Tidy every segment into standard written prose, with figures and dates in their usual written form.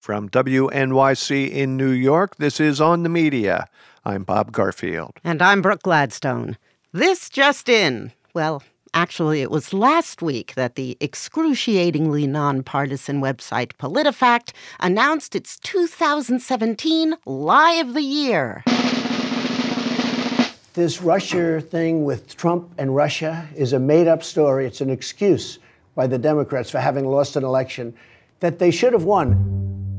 From WNYC in New York, this is On the Media. I'm Bob Garfield. And I'm Brooke Gladstone. This just in. Well, actually, it was last week that the excruciatingly nonpartisan website PolitiFact announced its 2017 Lie of the Year. This Russia thing with Trump and Russia is a made-up story. It's an excuse by the Democrats for having lost an election that they should have won.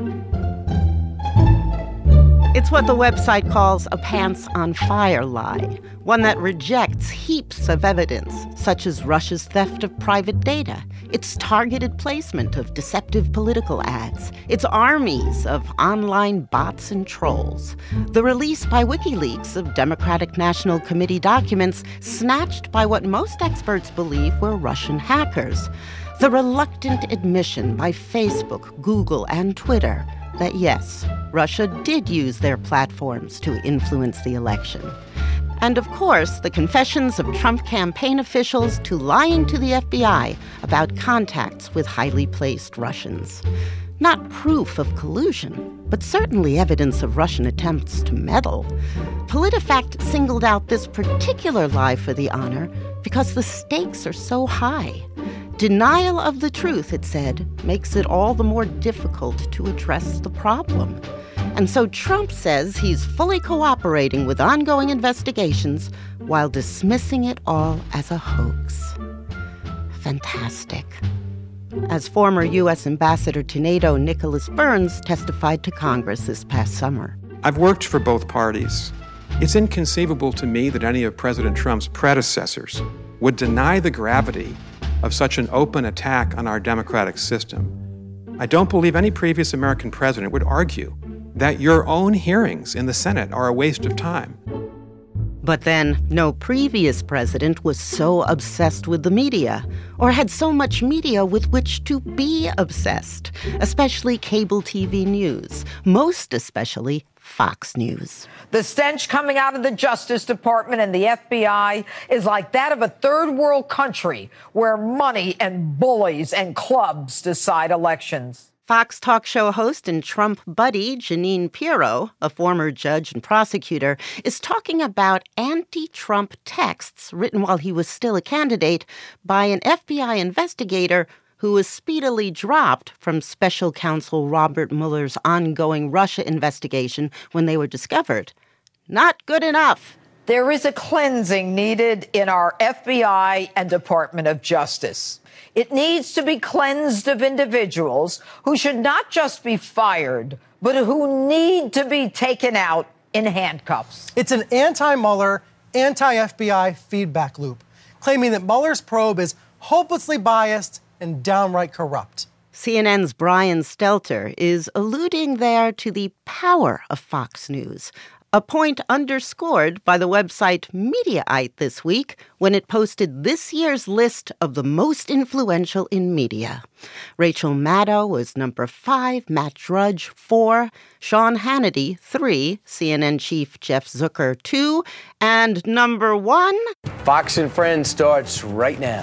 It's what the website calls a pants-on-fire lie, one that rejects heaps of evidence, such as Russia's theft of private data, its targeted placement of deceptive political ads, its armies of online bots and trolls, the release by WikiLeaks of Democratic National Committee documents snatched by what most experts believe were Russian hackers, the reluctant admission by Facebook, Google, and Twitter that yes, Russia did use their platforms to influence the election. And of course, the confessions of Trump campaign officials to lying to the FBI about contacts with highly placed Russians. Not proof of collusion, but certainly evidence of Russian attempts to meddle. PolitiFact singled out this particular lie for the honor because the stakes are so high. Denial of the truth, it said, makes it all the more difficult to address the problem. And so Trump says he's fully cooperating with ongoing investigations while dismissing it all as a hoax. Fantastic. As former U.S. Ambassador to NATO Nicholas Burns testified to Congress this past summer. I've worked for both parties. It's inconceivable to me that any of President Trump's predecessors would deny the gravity of such an open attack on our democratic system. I don't believe any previous American president would argue that your own hearings in the Senate are a waste of time. But then, no previous president was so obsessed with the media, or had so much media with which to be obsessed, especially cable TV news, most especially Fox News. The stench coming out of the Justice Department and the FBI is like that of a third world country where money and bullies and clubs decide elections. Fox talk show host and Trump buddy Jeanine Pirro, a former judge and prosecutor, is talking about anti-Trump texts written while he was still a candidate by an FBI investigator who was speedily dropped from special counsel Robert Mueller's ongoing Russia investigation when they were discovered. Not good enough. There is a cleansing needed in our FBI and Department of Justice. It needs to be cleansed of individuals who should not just be fired, but who need to be taken out in handcuffs. It's an anti-Mueller, anti-FBI feedback loop, claiming that Mueller's probe is hopelessly biased and downright corrupt. CNN's Brian Stelter is alluding there to the power of Fox News, a point underscored by the website Mediaite this week when it posted this year's list of the most influential in media. Rachel Maddow was number 5, Matt Drudge 4, Sean Hannity 3, CNN chief Jeff Zucker 2, and number 1... Fox and Friends starts right now.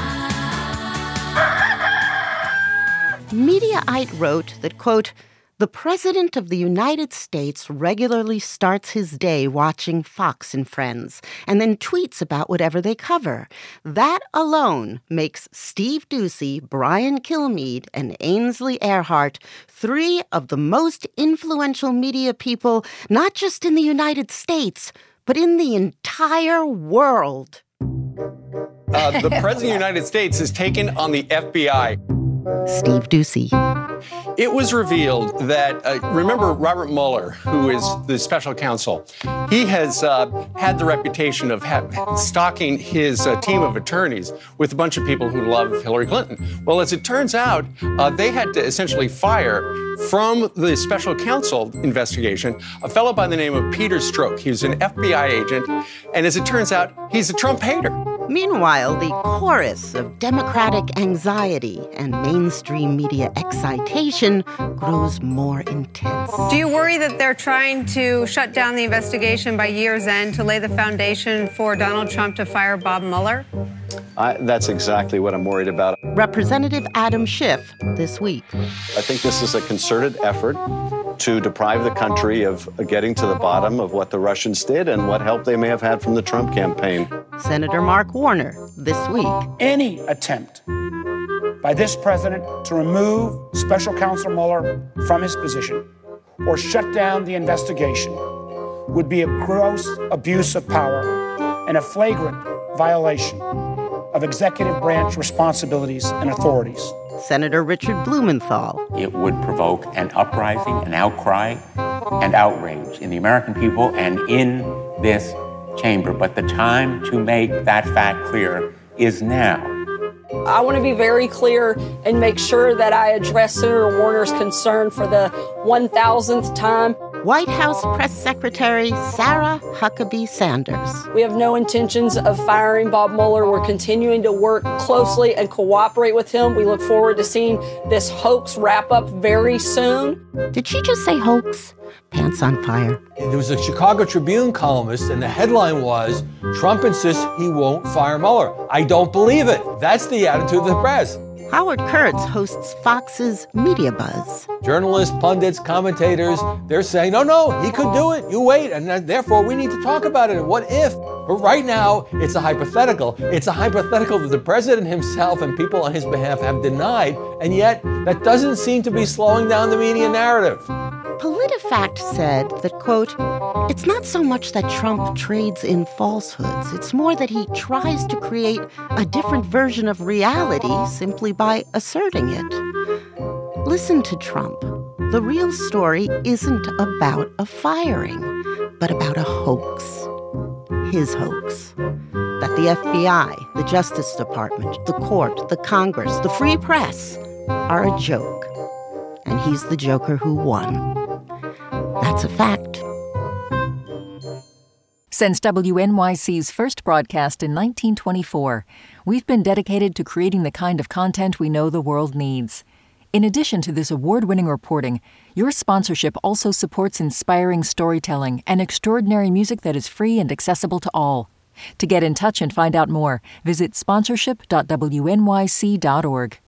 Mediaite wrote that, quote, "The President of the United States regularly starts his day watching Fox and Friends and then tweets about whatever they cover. That alone makes Steve Doocy, Brian Kilmeade, and Ainsley Earhart 3 of the most influential media people, not just in the United States, but in the entire world." The President of the United States has taken on the FBI. Steve Doocy. It was revealed that, remember Robert Mueller, who is the special counsel, he has had the reputation of stalking his team of attorneys with a bunch of people who love Hillary Clinton. Well, as it turns out, they had to essentially fire from the special counsel investigation a fellow by the name of Peter Strzok. He was an FBI agent, and as it turns out, he's a Trump hater. Meanwhile, the chorus of Democratic anxiety and mainstream media excitation grows more intense. Do you worry that they're trying to shut down the investigation by year's end to lay the foundation for Donald Trump to fire Bob Mueller? That's exactly what I'm worried about. Representative Adam Schiff this week. I think this is a concerted effort to deprive the country of getting to the bottom of what the Russians did and what help they may have had from the Trump campaign. Senator Mark Warner this week. Any attempt by this president to remove Special Counsel Mueller from his position or shut down the investigation would be a gross abuse of power and a flagrant violation of executive branch responsibilities and authorities. Senator Richard Blumenthal. It would provoke an uprising, an outcry, and outrage in the American people and in this chamber. But the time to make that fact clear is now. I want to be very clear and make sure that I address Senator Warner's concern for the 1,000th time. White House Press Secretary Sarah Huckabee Sanders. We have no intentions of firing Bob Mueller. We're continuing to work closely and cooperate with him. We look forward to seeing this hoax wrap up very soon. Did she just say hoax? Pants on fire. There was a Chicago Tribune columnist, and the headline was, Trump insists he won't fire Mueller. I don't believe it. That's the attitude of the press. Howard Kurtz hosts Fox's Media Buzz. Journalists, pundits, commentators, they're saying, no, he could do it. You wait. And therefore, we need to talk about it. And what if? But right now, it's a hypothetical. It's a hypothetical that the president himself and people on his behalf have denied. And yet, that doesn't seem to be slowing down the media narrative. PolitiFact said that, quote, it's not so much that Trump trades in falsehoods. It's more that he tries to create a different version of reality simply by asserting it. Listen to Trump. The real story isn't about a firing, but about a hoax. His hoax. That the FBI, the Justice Department, the court, the Congress, the free press are a joke. And he's the joker who won. That's a fact. Since WNYC's first broadcast in 1924, we've been dedicated to creating the kind of content we know the world needs. In addition to this award-winning reporting, your sponsorship also supports inspiring storytelling and extraordinary music that is free and accessible to all. To get in touch and find out more, visit sponsorship.wnyc.org.